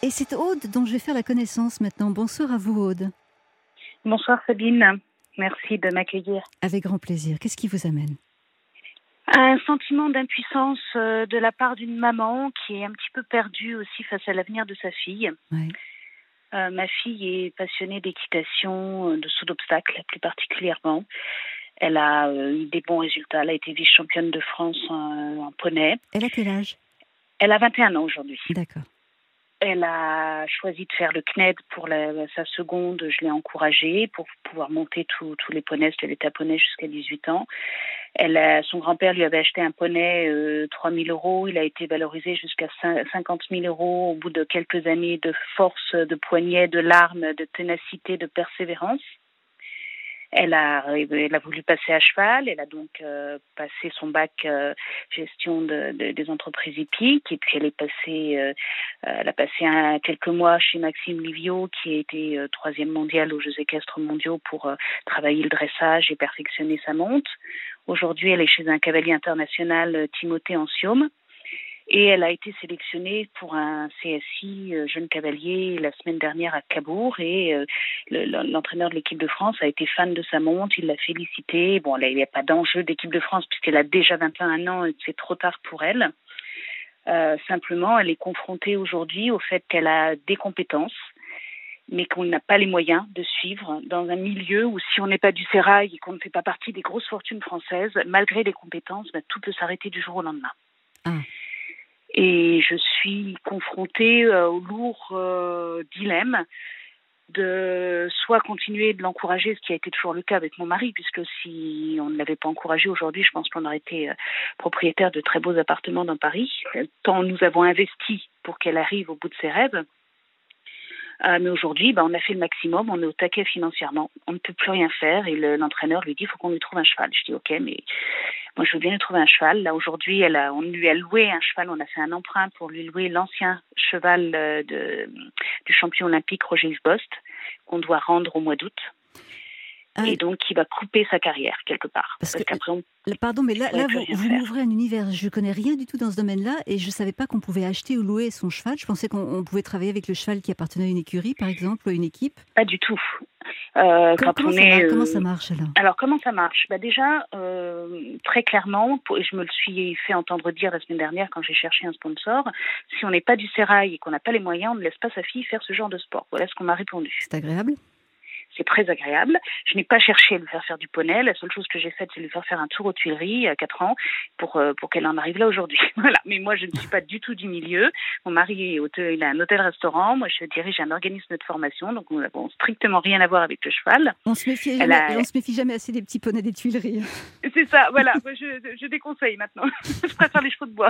Et c'est Aude dont je vais faire la connaissance maintenant. Bonsoir à vous, Aude. Bonsoir Sabine, merci de m'accueillir. Avec grand plaisir. Qu'est-ce qui vous amène ? Un sentiment d'impuissance de la part d'une maman qui est un petit peu perdue aussi face à l'avenir de sa fille. Ouais. Ma fille est passionnée d'équitation, de saut d'obstacles plus particulièrement. Elle a eu des bons résultats. Elle a été vice-championne de France en poney. Elle a quel âge ? Elle a 21 ans aujourd'hui. D'accord. Elle a choisi de faire le CNED pour sa seconde. Je l'ai encouragée pour pouvoir monter tous les poneys. Elle était à poney jusqu'à 18 ans. Son grand-père lui avait acheté un poney 3 000 €. Il a été valorisé jusqu'à 50 000 € au bout de quelques années de force, de poignet, de larmes, de ténacité, de persévérance. Elle a voulu passer à cheval. Elle a donc passé son bac gestion des entreprises hippiques. Et puis elle a passé quelques mois chez Maxime Livio, qui a été 3e mondial aux Jeux équestres mondiaux pour travailler le dressage et perfectionner sa monte. Aujourd'hui, elle est chez un cavalier international, Timothée Anciaume. Et elle a été sélectionnée pour un CSI jeune cavalier la semaine dernière à Cabourg. Et l'entraîneur de l'équipe de France a été fan de sa monte, il l'a félicitée. Bon, là, il n'y a pas d'enjeu d'équipe de France puisqu'elle a déjà 21 ans et c'est trop tard pour elle. Simplement, elle est confrontée aujourd'hui au fait qu'elle a des compétences, mais qu'on n'a pas les moyens de suivre dans un milieu où si on n'est pas du sérail et qu'on ne fait pas partie des grosses fortunes françaises, malgré les compétences, tout peut s'arrêter du jour au lendemain. Ah. Et je suis confrontée au lourd dilemme de soit continuer de l'encourager, ce qui a été toujours le cas avec mon mari, puisque si on ne l'avait pas encouragé aujourd'hui, je pense qu'on aurait été propriétaire de très beaux appartements dans Paris, tant nous avons investi pour qu'elle arrive au bout de ses rêves. Mais aujourd'hui, on a fait le maximum, on est au taquet financièrement, on ne peut plus rien faire et l'entraîneur lui dit il faut qu'on lui trouve un cheval. Je dis ok, mais moi je veux bien lui trouver un cheval. Là aujourd'hui, on lui a loué un cheval, on a fait un emprunt pour lui louer l'ancien cheval du champion olympique Roger Isbost, qu'on doit rendre au mois d'août. Et donc qui va couper sa carrière quelque part. Parce qu'après pardon, mais là vous m'ouvrez un univers. Je ne connais rien du tout dans ce domaine-là et je ne savais pas qu'on pouvait acheter ou louer son cheval. Je pensais qu'on pouvait travailler avec le cheval qui appartenait à une écurie, par exemple, ou à une équipe. Pas du tout. Comment ça marche alors ? Alors comment ça marche ? Déjà, très clairement, et je me le suis fait entendre dire la semaine dernière quand j'ai cherché un sponsor, si on n'est pas du sérail et qu'on n'a pas les moyens, on ne laisse pas sa fille faire ce genre de sport. Voilà ce qu'on m'a répondu. C'est agréable ? C'est très agréable. Je n'ai pas cherché à lui faire du poney. La seule chose que j'ai faite, c'est lui faire un tour aux Tuileries à 4 ans pour qu'elle en arrive là aujourd'hui. Voilà. Mais moi, je ne suis pas du tout du milieu. Mon mari, il a un hôtel-restaurant. Moi, je dirige un organisme de formation. Donc, nous n'avons strictement rien à voir avec le cheval. On se méfie jamais assez des petits poneys des Tuileries. C'est ça, voilà. Moi, je déconseille maintenant. Je préfère les chevaux de bois.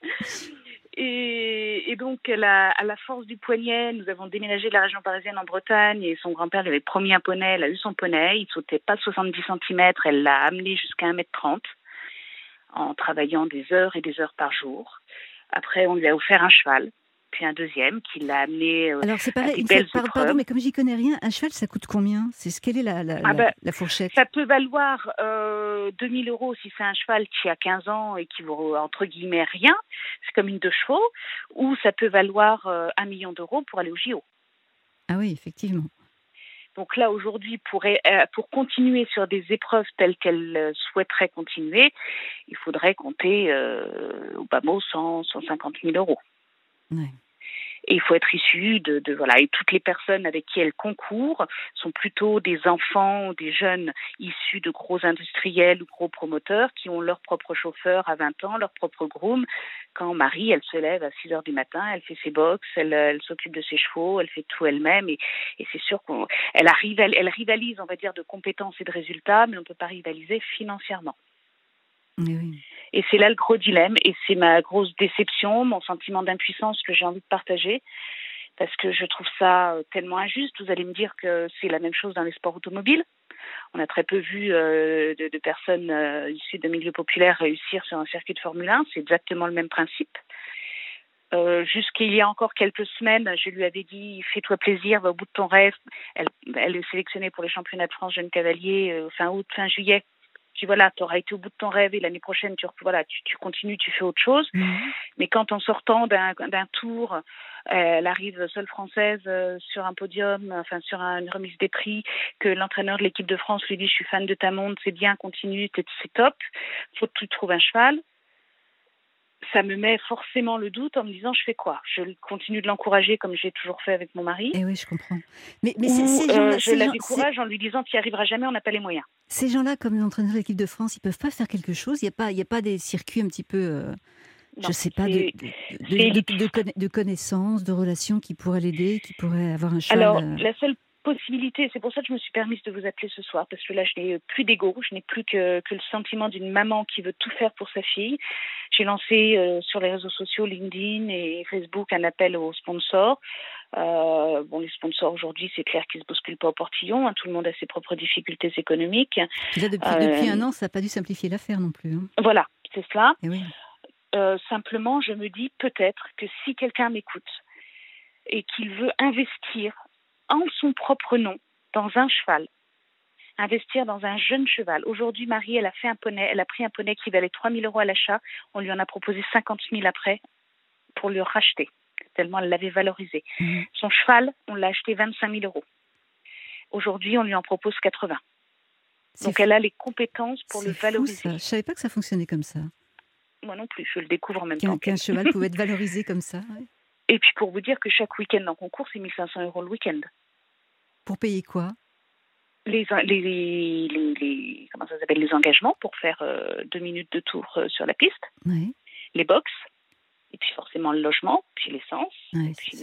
Et donc, à la force du poignet, nous avons déménagé de la région parisienne en Bretagne et son grand-père lui avait promis un poney. Elle a eu son poney. Il ne sautait pas de 70 cm. Elle l'a amené jusqu'à 1,30 m en travaillant des heures et des heures par jour. Après, on lui a offert un cheval, puis un deuxième qui l'a amené Alors, c'est pareil, à des belles épreuves. Pardon, mais comme j'y connais rien, un cheval, ça coûte combien ? Quelle est la fourchette ? Ça peut valoir 2 000 € si c'est un cheval qui a 15 ans et qui vaut entre guillemets rien, c'est comme une 2 chevaux, ou ça peut valoir 1 million d'euros pour aller au JO. Ah oui, effectivement. Donc là, aujourd'hui, pour continuer sur des épreuves telles qu'elle souhaiterait continuer, il faudrait compter au bas mot 150 000 €. Ouais. Et il faut être issu voilà. Et toutes les personnes avec qui elle concourt sont plutôt des enfants ou des jeunes issus de gros industriels ou gros promoteurs qui ont leur propre chauffeur à 20 ans, leur propre groom. Quand Marie, elle se lève à 6 heures du matin, elle fait ses box, elle s'occupe de ses chevaux, elle fait tout elle-même. Et c'est sûr elle rivalise, on va dire, de compétences et de résultats, mais on ne peut pas rivaliser financièrement. Oui. Et c'est là le gros dilemme, et c'est ma grosse déception, mon sentiment d'impuissance que j'ai envie de partager, parce que je trouve ça tellement injuste. Vous allez me dire que c'est la même chose dans les sports automobiles. On a très peu vu de personnes issues de milieux populaires réussir sur un circuit de Formule 1. C'est exactement le même principe. Jusqu'il y a encore quelques semaines, je lui avais dit « Fais-toi plaisir, va au bout de ton rêve ». Elle est sélectionnée pour les championnats de France jeunes cavaliers fin août, fin juillet. Je dis voilà, tu auras été au bout de ton rêve et l'année prochaine, tu continues, tu fais autre chose. Mais quand en sortant d'un tour, elle arrive seule française sur un podium, enfin sur une remise des prix, que l'entraîneur de l'équipe de France lui dit je suis fan de ta montre, c'est bien, continue, c'est top, faut que tu trouves un cheval. Ça me met forcément le doute en me disant je fais quoi? Je continue de l'encourager comme j'ai toujours fait avec mon mari. Eh oui, je comprends. Mais je la décourage en lui disant tu n'y arriveras jamais, on n'a pas les moyens. Ces gens-là, comme l'entraîneur de l'équipe de France, ils peuvent pas faire quelque chose? Il y a pas des circuits un petit peu, Non, je sais pas, de connaissances, de relations qui pourraient l'aider, qui pourraient avoir un cheval? Alors, la seule possibilité, c'est pour ça que je me suis permise de vous appeler ce soir, parce que là, je n'ai plus d'ego, je n'ai plus que le sentiment d'une maman qui veut tout faire pour sa fille. J'ai lancé sur les réseaux sociaux, LinkedIn et Facebook, un appel aux sponsors. Les sponsors aujourd'hui, c'est clair qu'ils ne se bousculent pas au portillon. Tout le monde a ses propres difficultés économiques. Puis là, depuis un an, ça n'a pas dû simplifier l'affaire non plus. Hein. Voilà, c'est cela. Et oui. Simplement, je me dis peut-être que si quelqu'un m'écoute et qu'il veut investir en son propre nom dans un cheval, investir dans un jeune cheval. Aujourd'hui, Marie, elle a pris un poney qui valait 3 000 € à l'achat. On lui en a proposé 50 000 après pour le racheter, tellement elle l'avait valorisé. Son cheval, on l'a acheté 25 000 €. Aujourd'hui, on lui en propose 80. Donc, elle a les compétences pour le valoriser. Je ne savais pas que ça fonctionnait comme ça. Moi non plus, je le découvre en même temps. Qu'un cheval pouvait être valorisé comme ça. Ouais. Et puis, pour vous dire que chaque week-end en concours, c'est 1 500 € le week-end. Pour payer quoi? Les engagements pour faire 2 minutes de tour sur la piste, oui. Les box, et puis forcément le logement, puis l'essence, oui, puis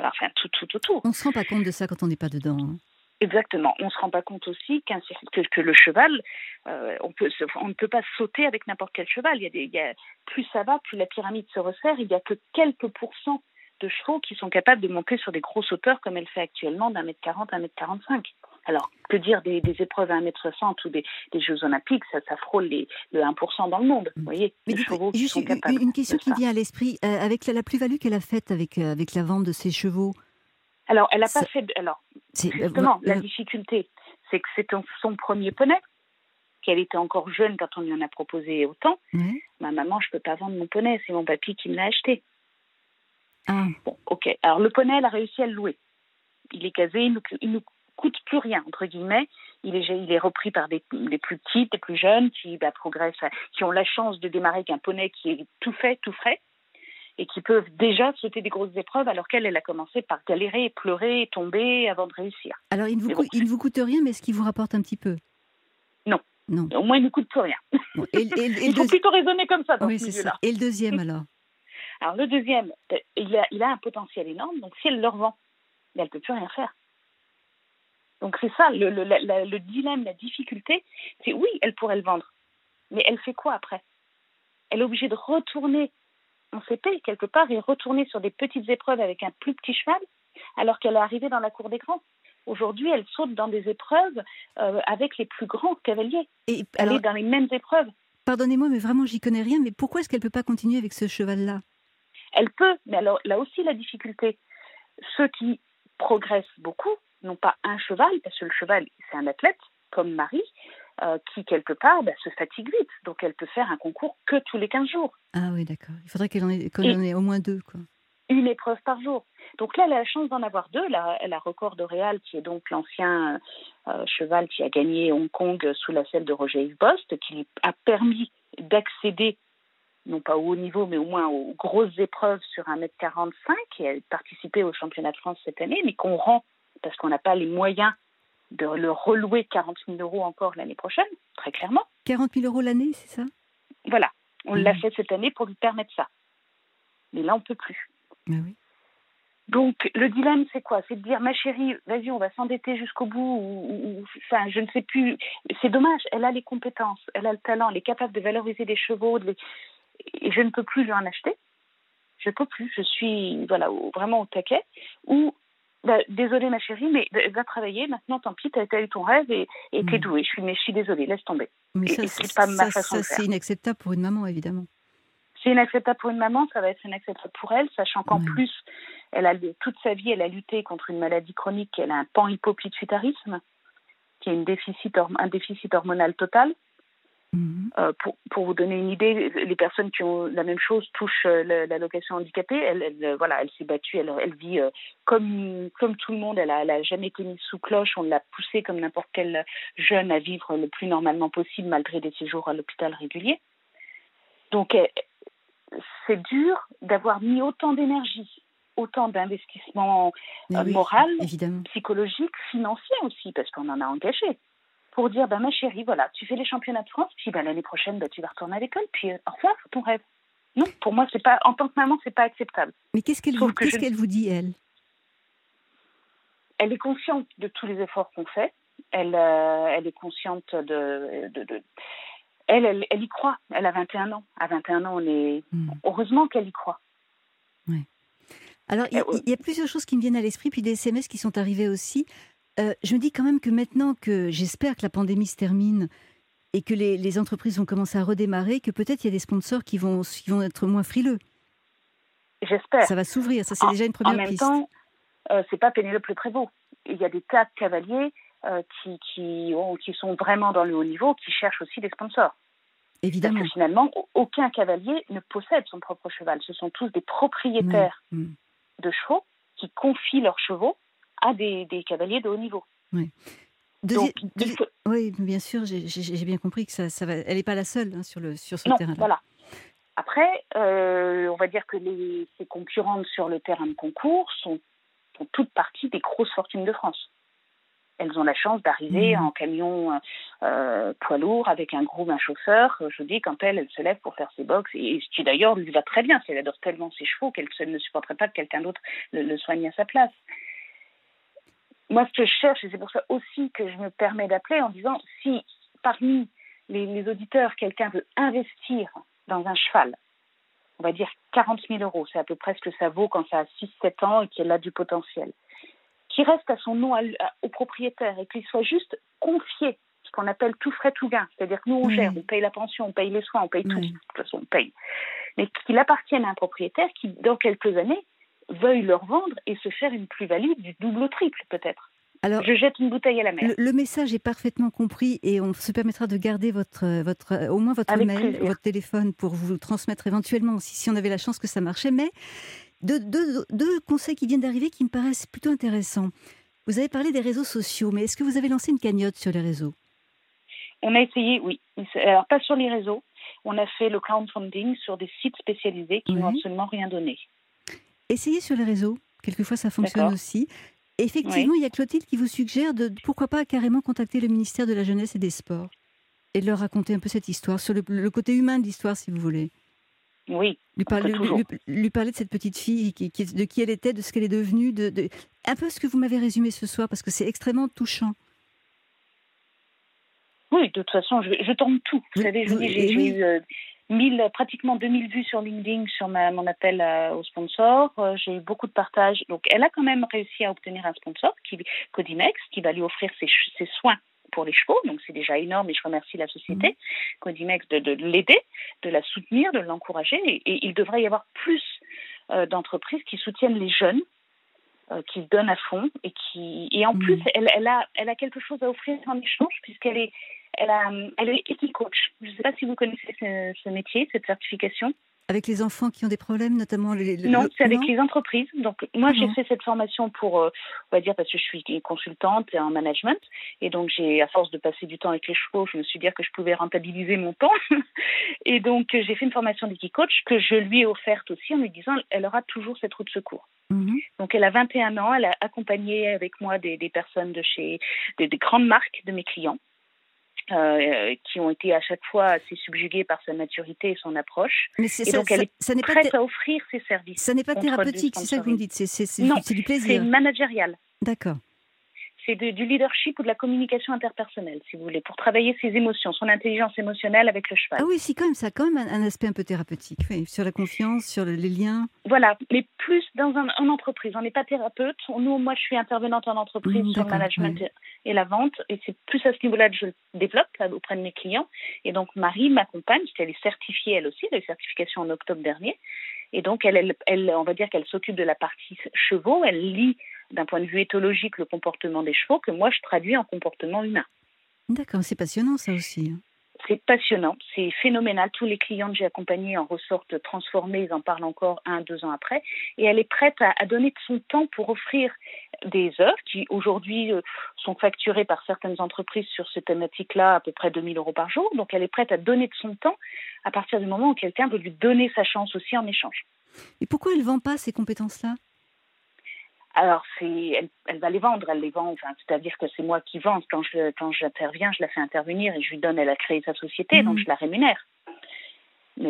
tout. On ne se rend pas compte de ça quand on n'est pas dedans. Hein. Exactement. On ne se rend pas compte aussi que le cheval, on ne peut pas sauter avec n'importe quel cheval. Plus ça va, plus la pyramide se resserre. Il n'y a que quelques pourcents de chevaux qui sont capables de monter sur des grosses hauteurs comme elle fait actuellement d'1,40 m, 1,45 m. Alors, que dire des épreuves à 1,60 m ou des Jeux Olympiques, ça frôle le 1% dans le monde, vous voyez, mais les chevaux qui sont capables. Une question qui vient à l'esprit, avec la plus-value qu'elle a faite avec la vente de ses chevaux. Alors, elle n'a pas fait... Alors, justement, la difficulté, c'est que c'est son premier poney, qu'elle était encore jeune quand on lui en a proposé autant. Oui. Ma maman, je ne peux pas vendre mon poney, c'est mon papy qui me l'a acheté. Ah. Bon, ok. Alors, le poney, elle a réussi à le louer. Il est casé, il nous coûte plus rien, entre guillemets. Il est repris par des plus petites, des plus jeunes qui progressent, qui ont la chance de démarrer avec un poney qui est tout fait, tout frais, et qui peuvent déjà sauter des grosses épreuves, alors qu'elle a commencé par galérer, pleurer, tomber avant de réussir. Alors, il ne vous coûte rien, mais est-ce qu'il vous rapporte un petit peu? Non. Non. Au moins, il ne coûte plus rien. Bon, il faut plutôt raisonner comme ça dans ce milieu-là. Ça. Et le deuxième, alors? Alors, le deuxième, il a un potentiel énorme, donc si elle le revend, elle ne peut plus rien faire. Donc c'est ça, le dilemme, la difficulté, c'est oui, elle pourrait le vendre, mais elle fait quoi après? Elle est obligée de retourner en CP quelque part et retourner sur des petites épreuves avec un plus petit cheval, alors qu'elle est arrivée dans la cour des grands. Aujourd'hui, elle saute dans des épreuves avec les plus grands cavaliers. Elle est dans les mêmes épreuves. Pardonnez-moi, mais vraiment, j'y connais rien, mais pourquoi est-ce qu'elle ne peut pas continuer avec ce cheval-là? Elle peut, mais alors là aussi la difficulté, ceux qui progressent beaucoup n'ont pas un cheval, parce que le cheval, c'est un athlète, comme Marie, qui, quelque part, se fatigue vite. Donc, elle peut faire un concours que tous les 15 jours. Ah oui, d'accord. Il faudrait qu'elle en ait au moins 2, quoi. Une épreuve par jour. Donc là, elle a la chance d'en avoir 2. Elle a Record d'Oréal, qui est donc l'ancien cheval qui a gagné Hong Kong sous la selle de Roger Yves-Bost, qui lui a permis d'accéder, non pas au haut niveau, mais au moins aux grosses épreuves sur 1,45 m, et a participé au championnat de France cette année, mais qu'on rend parce qu'on n'a pas les moyens de le relouer 40 000 € encore l'année prochaine, très clairement. 40 000 € l'année, c'est ça? Voilà, on l'a fait cette année pour lui permettre ça. Mais là, on ne peut plus. Mais oui. Donc, le dilemme, c'est quoi? C'est de dire, ma chérie, vas-y, on va s'endetter jusqu'au bout, enfin, je ne sais plus. C'est dommage, elle a les compétences, elle a le talent, elle est capable de valoriser des chevaux, et je ne peux plus lui en acheter. Je ne peux plus, je suis vraiment au taquet. Ou, désolée ma chérie, mais va travailler, maintenant tant pis, t'as eu ton rêve et t'es douée. Je suis désolée, laisse tomber. Mais c'est pas ma façon de faire. C'est inacceptable pour une maman, évidemment. C'est inacceptable pour une maman, ça va être inacceptable pour elle, sachant qu'en plus, toute sa vie, elle a lutté contre une maladie chronique, elle a un panhypopituitarisme, qui est un déficit hormonal total. Mhm. Pour vous donner une idée, les personnes qui ont la même chose touchent l'allocation handicapée. Voilà, elle s'est battue, elle vit comme tout le monde. Elle a jamais été mise sous cloche. On l'a poussée comme n'importe quel jeune à vivre le plus normalement possible malgré des séjours à l'hôpital réguliers. Donc c'est dur d'avoir mis autant d'énergie, autant d'investissement Oui, moral, évidemment. psychologique, financier aussi, parce qu'on en a engagé. Pour dire, ma chérie, voilà, tu fais les championnats de France, puis l'année prochaine, tu vas retourner à l'école, puis au revoir, ton rêve. Non, pour moi, c'est pas, en tant que maman, c'est pas acceptable. Mais qu'est-ce qu'elle vous dit, elle? Elle est consciente de tous les efforts qu'on fait. Elle est consciente elle y croit. Elle a 21 ans. À 21 ans, heureusement qu'elle y croit. Ouais. Alors, il y a plusieurs choses qui me viennent à l'esprit, puis des SMS qui sont arrivés aussi. Je me dis quand même que maintenant que j'espère que la pandémie se termine et que les entreprises vont commencer à redémarrer, que peut-être il y a des sponsors qui vont être moins frileux. J'espère. Ça va s'ouvrir, ça c'est déjà une première piste. En même temps, c'est pas Pénélope Le Prévost. Il y a des tas de cavaliers qui sont vraiment dans le haut niveau, qui cherchent aussi des sponsors. Évidemment. Parce que finalement, aucun cavalier ne possède son propre cheval. Ce sont tous des propriétaires de chevaux qui confient leurs chevaux à des cavaliers de haut niveau. Oui. Oui, bien sûr, j'ai bien compris que ça va. Elle n'est pas la seule sur ce terrain-là. Voilà. Après, on va dire que ces concurrentes sur le terrain de concours sont toutes parties des grosses fortunes de France. Elles ont la chance d'arriver en camion poids lourd avec un chauffeur. Je dis, quand elle se lève pour faire ses box, et ce qui d'ailleurs lui va très bien. Elle adore tellement ses chevaux qu'elle ne supporterait pas que quelqu'un d'autre le soigne à sa place. Moi, ce que je cherche, et c'est pour ça aussi que je me permets d'appeler en disant, si parmi les auditeurs, quelqu'un veut investir dans un cheval, on va dire 40 000 €, c'est à peu près ce que ça vaut quand ça a 6-7 ans et qu'elle a du potentiel, qui reste à son nom au propriétaire et qu'il soit juste confié, ce qu'on appelle tout frais tout gain. C'est-à-dire que nous, on gère, on paye la pension, on paye les soins, on paye tout. De toute façon, on paye. Mais qu'il appartienne à un propriétaire qui, dans quelques années, veuille le revendre et se faire une plus-value du double au triple, peut-être. Alors, je jette une bouteille à la mer. Le message est parfaitement compris et on se permettra de garder au moins votre Avec mail, plaisir. Votre téléphone pour vous transmettre éventuellement aussi si on avait la chance que ça marchait. Mais deux conseils qui viennent d'arriver qui me paraissent plutôt intéressants. Vous avez parlé des réseaux sociaux, mais est-ce que vous avez lancé une cagnotte sur les réseaux? On a essayé, oui. Alors, pas sur les réseaux. On a fait le crowdfunding sur des sites spécialisés qui n'ont absolument rien donné. Essayez sur les réseaux. Quelquefois, ça fonctionne aussi. Effectivement, il y a Clotilde qui vous suggère de, pourquoi pas, carrément contacter le ministère de la Jeunesse et des Sports et de leur raconter un peu cette histoire, sur le côté humain de l'histoire, si vous voulez. Oui, lui parler de cette petite fille, de qui elle était, de ce qu'elle est devenue, un peu ce que vous m'avez résumé ce soir, parce que c'est extrêmement touchant. Oui, de toute façon, je tourne tout. Vous savez, j'ai eu pratiquement 2000 vues sur LinkedIn sur mon appel au sponsor. J'ai eu beaucoup de partages. Donc, elle a quand même réussi à obtenir un sponsor, Codimex, qui va lui offrir ses soins pour les chevaux. Donc, c'est déjà énorme et je remercie la société, Codimex, de l'aider, de la soutenir, de l'encourager. Et il devrait y avoir plus d'entreprises qui soutiennent les jeunes, qui se donnent à fond et en plus, elle a quelque chose à offrir en échange puisqu'elle est Equicoach. Je ne sais pas si vous connaissez ce métier, cette certification. Avec les enfants qui ont des problèmes, notamment Non, c'est avec les entreprises. Donc, moi, j'ai fait cette formation pour, on va dire, parce que je suis consultante et en management. Et donc, à force de passer du temps avec les chevaux, je me suis dit que je pouvais rentabiliser mon temps. Et donc, j'ai fait une formation d'Equicoach que je lui ai offerte aussi en lui disant elle aura toujours cette roue de secours. Donc, elle a 21 ans. Elle a accompagné avec moi des personnes de chez des grandes marques de mes clients. Qui ont été à chaque fois assez subjuguées par sa maturité et son approche. Mais donc, elle est prête à offrir ses services. Ça n'est pas thérapeutique, c'est ça que vous me dites, c'est du plaisir. C'est managérial. D'accord. C'est du leadership ou de la communication interpersonnelle, si vous voulez, pour travailler ses émotions, son intelligence émotionnelle avec le cheval. Ah oui, si, quand même, ça a quand même un aspect un peu thérapeutique, oui, sur la confiance, sur les liens. Voilà, mais plus dans en entreprise. On n'est pas thérapeute. Moi, je suis intervenante en entreprise sur le management et la vente, et c'est plus à ce niveau-là que je le développe auprès de mes clients. Et donc, Marie m'accompagne, parce qu'elle est certifiée, elle aussi, elle a eu certification en octobre dernier. Et donc, elle, on va dire qu'elle s'occupe de la partie chevaux, elle lit d'un point de vue éthologique le comportement des chevaux que moi je traduis en comportement humain. D'accord, c'est passionnant ça aussi. C'est passionnant, c'est phénoménal. Tous les clients que j'ai accompagnés en ressortent transformés, ils en parlent encore 1-2 ans après. Et elle est prête à donner de son temps pour offrir des œuvres qui aujourd'hui sont facturées par certaines entreprises sur ces thématiques-là à peu près 2 000 € par jour. Donc elle est prête à donner de son temps à partir du moment où quelqu'un veut lui donner sa chance aussi en échange. Et pourquoi elle ne vend pas ces compétences-là ? Alors, elle va les vendre, elle les vend, c'est-à-dire que c'est moi qui vends. Quand j'interviens, je la fais intervenir et je lui donne, elle a créé sa société, donc je la rémunère. Mais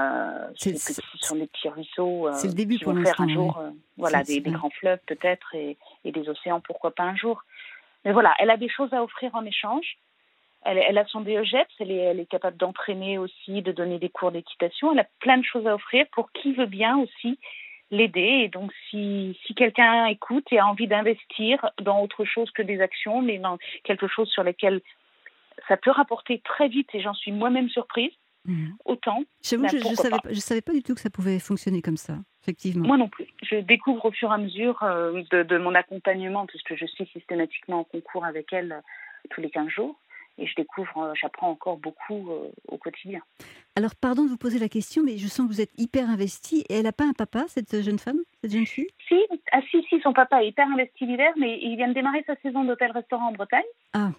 ce sont des petits ruisseaux c'est le début qui pour vont l'instant, faire un jour des grands fleuves peut-être et des océans, pourquoi pas un jour. Mais voilà, elle a des choses à offrir en échange. Elle a son DEGEPS, elle est capable d'entraîner aussi, de donner des cours d'équitation. Elle a plein de choses à offrir pour qui veut bien aussi l'aider. Et donc, si quelqu'un écoute et a envie d'investir dans autre chose que des actions, mais dans quelque chose sur lequel ça peut rapporter très vite, et j'en suis moi-même surprise, autant. J'avoue, je savais pas du tout que ça pouvait fonctionner comme ça, effectivement. Moi non plus. Je découvre au fur et à mesure de mon accompagnement, puisque je suis systématiquement en concours avec elle tous les 15 jours. Et j'apprends encore beaucoup au quotidien. Alors, pardon de vous poser la question, mais je sens que vous êtes hyper investie. Et elle n'a pas un papa, cette jeune femme, cette jeune fille ? Si, son papa est hyper investi l'hiver, mais il vient de démarrer sa saison d'hôtel-restaurant en Bretagne. Ah.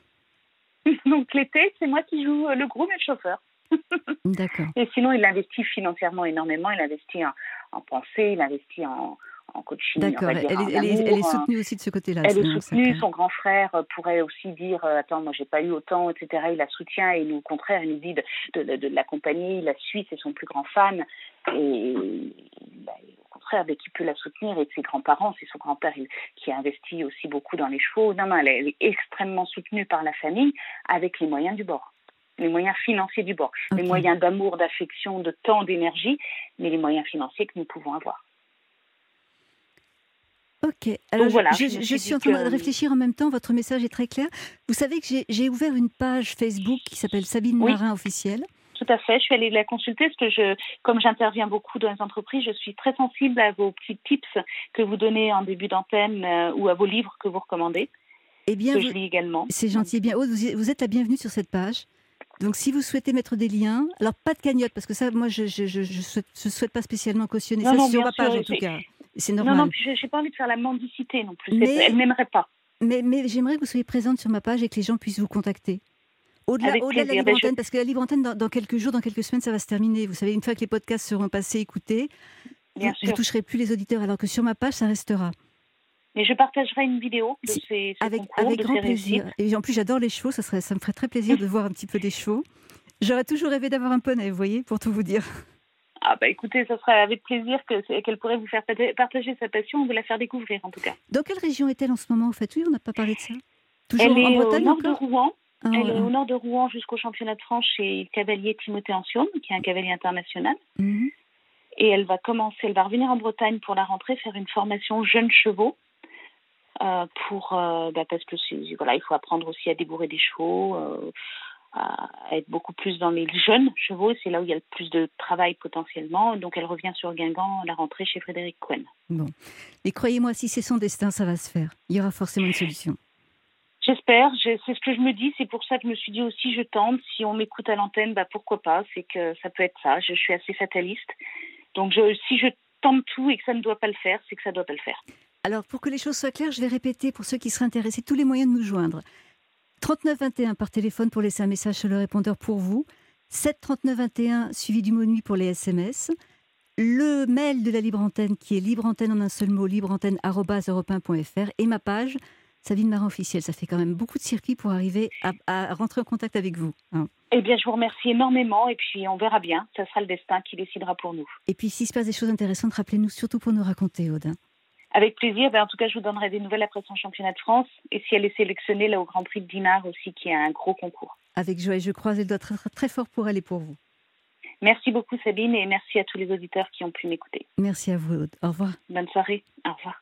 Donc l'été, c'est moi qui joue le groom et le chauffeur. D'accord. Et sinon, il investit financièrement énormément. Il investit en pensée, il investit en coaching. D'accord, elle est soutenue aussi de ce côté-là. Elle est soutenue, son grand frère pourrait aussi dire attends, moi j'ai pas eu autant, etc. Il la soutient et nous, au contraire, il nous dit de l'accompagner, il la suit, c'est son plus grand fan. Et au contraire, dès qu'il peut la soutenir, et de ses grands-parents, c'est son grand-père qui a investi aussi beaucoup dans les chevaux. Non, elle est extrêmement soutenue par la famille avec les moyens du bord. Les moyens financiers du bord. Okay. Les moyens d'amour, d'affection, de temps, d'énergie, mais les moyens financiers que nous pouvons avoir. Ok, alors voilà, je suis en train de réfléchir en même temps, votre message est très clair. Vous savez que j'ai ouvert une page Facebook qui s'appelle Sabine Marin officielle. Tout à fait, je suis allée la consulter parce que comme j'interviens beaucoup dans les entreprises, je suis très sensible à vos petits tips que vous donnez en début d'antenne ou à vos livres que vous recommandez. Eh bien, que je lis également. C'est gentil. Eh bien, Aude, vous êtes la bienvenue sur cette page. Donc, si vous souhaitez mettre des liens, alors pas de cagnotte, parce que ça, moi, je souhaite pas spécialement cautionner ça sur ma page, en tout cas. C'est normal. Non, puis je n'ai pas envie de faire la mendicité non plus. Elle m'aimerait pas. Mais j'aimerais que vous soyez présente sur ma page et que les gens puissent vous contacter. Au-delà de la libre antenne, parce que la libre antenne, dans quelques jours, dans quelques semaines, ça va se terminer. Vous savez, une fois que les podcasts seront passés, écoutés, vous ne toucherez plus les auditeurs, alors que sur ma page, ça restera. Mais je partagerai une vidéo de ces concours, avec grand plaisir. Et en plus, j'adore les chevaux, ça me ferait très plaisir de voir un petit peu des chevaux. J'aurais toujours rêvé d'avoir un poney, vous voyez, pour tout vous dire. Ah écoutez, ça serait avec plaisir qu'elle pourrait vous faire partager sa passion, vous la faire découvrir en tout cas. Dans quelle région est-elle en ce moment, en fait ? Oui, on n'a pas parlé de ça. Toujours en Bretagne, au nord de Rouen. Elle est au nord de Rouen jusqu'au championnat de France chez le cavalier Timothée Ancione, qui est un cavalier international. Mm-hmm. Et elle va revenir en Bretagne pour la rentrée, faire une formation jeunes chevaux. Parce que il faut apprendre aussi à débourrer des chevaux, à être beaucoup plus dans les jeunes chevaux, c'est là où il y a le plus de travail potentiellement. Donc elle revient sur Guingamp à la rentrée chez Frédéric Cohen. Bon, et croyez-moi, si c'est son destin, ça va se faire. Il y aura forcément une solution. J'espère, c'est ce que je me dis, c'est pour ça que je me suis dit aussi je tente, si on m'écoute à l'antenne, pourquoi pas, c'est que ça peut être ça, je suis assez fataliste. Donc si je tente tout et que ça ne doit pas le faire, c'est que ça ne doit pas le faire. Alors, pour que les choses soient claires, je vais répéter pour ceux qui seraient intéressés tous les moyens de nous joindre. 3921 par téléphone pour laisser un message sur le répondeur pour vous. 7 39 21 suivi du mot nuit pour les SMS. Le mail de la Libre Antenne qui est libreantenne en un seul mot, libreantenne@europe1.fr et ma page Sabine Marin officielle. Ça fait quand même beaucoup de circuits pour arriver à rentrer en contact avec vous. Hein. Eh bien, je vous remercie énormément et puis on verra bien. Ça sera le destin qui décidera pour nous. Et puis, s'il se passe des choses intéressantes, rappelez-nous surtout pour nous raconter, Aude. Avec plaisir. En tout cas, je vous donnerai des nouvelles après son championnat de France. Et si elle est sélectionnée là, au Grand Prix de Dinard aussi, qui est un gros concours. Avec joie, je crois, elle doit être très, très fort pour elle et pour vous. Merci beaucoup, Sabine, et merci à tous les auditeurs qui ont pu m'écouter. Merci à vous, Aude. Au revoir. Bonne soirée. Au revoir.